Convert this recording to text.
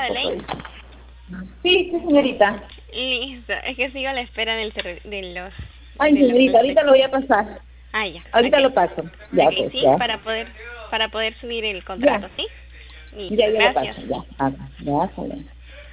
Elaine? Sí, sí, señorita. Listo, es que sigo a la espera de los... Ay, de los señorita, ahorita prospectos. lo voy a pasar. Ah, ya, Ahorita ok. lo paso. Ya, Ok, pues, sí, ya. para poder subir el Ya, contrato, ¿sí? Listo, ya lo gracias. paso, ya. Ah, ya, sale.